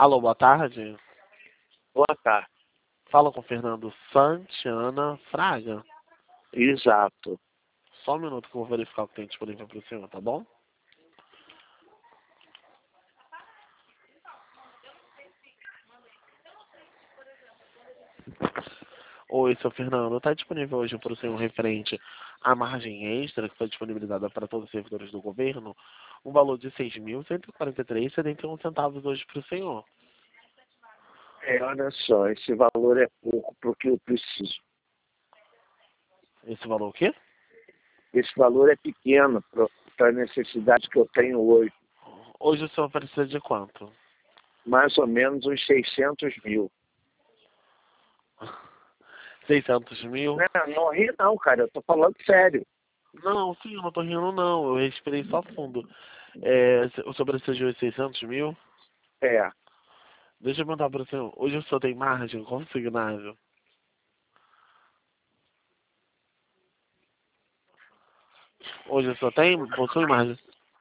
Alô, boa tarde. Boa tarde. Fala com o Fernando Santiana Fraga. Exato. Só um minuto que eu vou verificar o que tem disponível para o senhor, tá bom? Oi, seu Fernando. Está disponível hoje para o senhor referente à margem extra que foi disponibilizada para todos os servidores do governo, um valor de R$ 6.143,71 hoje para o senhor. Olha só, esse valor é pouco para o que eu preciso. Esse valor o quê? Esse valor é pequeno para a necessidade que eu tenho hoje. Hoje o senhor precisa de quanto? Mais ou menos uns 600 mil. 600 mil? Não ri não, cara. Eu tô falando sério. Não, sim, eu não tô rindo não. Eu respirei só fundo. O senhor precisa de 600 mil? É. Deixa eu perguntar para o senhor. Hoje o senhor tem margem consignável? Hoje o senhor possui margem?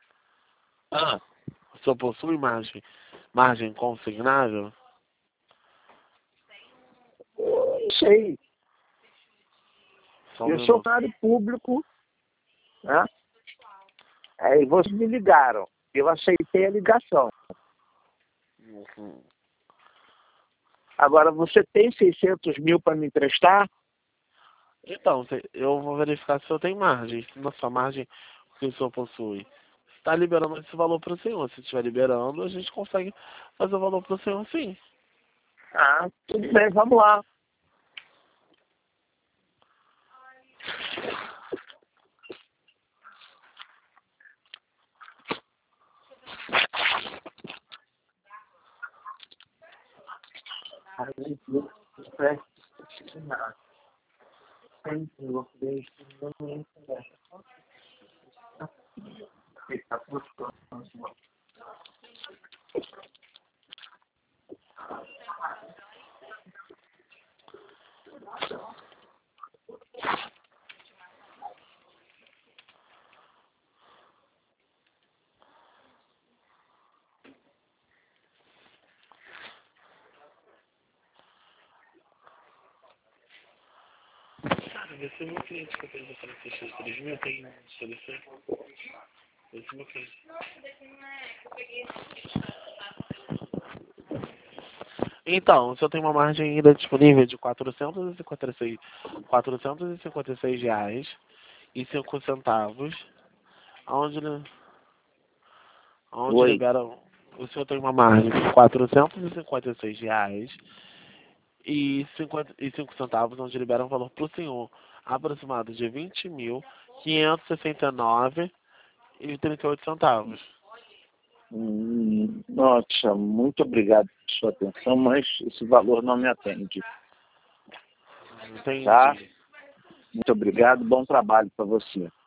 O senhor possui margem consignável? Eu não sei. Só um Eu sou minuto. funcionário público, né? Aí vocês me ligaram. Eu aceitei a ligação. Uhum. Agora, você tem 600 mil para me emprestar? Então, eu vou verificar se o senhor tem margem. Se na sua margem que o senhor possui está liberando esse valor para o senhor. Se estiver liberando, a gente consegue fazer o valor para o senhor, sim. Ah, tudo bem, vamos lá. Cara, esse meu cliente que eu tenho para 3 mil tem solução. Esse meu cliente. Então, o senhor tem uma margem ainda disponível de R$ 456,05, onde Oi. liberam. O senhor tem uma margem de R$ 456,05, onde liberam um valor para o senhor aproximado de R$ 20.569,38. Nossa, muito obrigado por sua atenção, mas esse valor não me atende. Tá? Entendi. Muito obrigado, bom trabalho para você.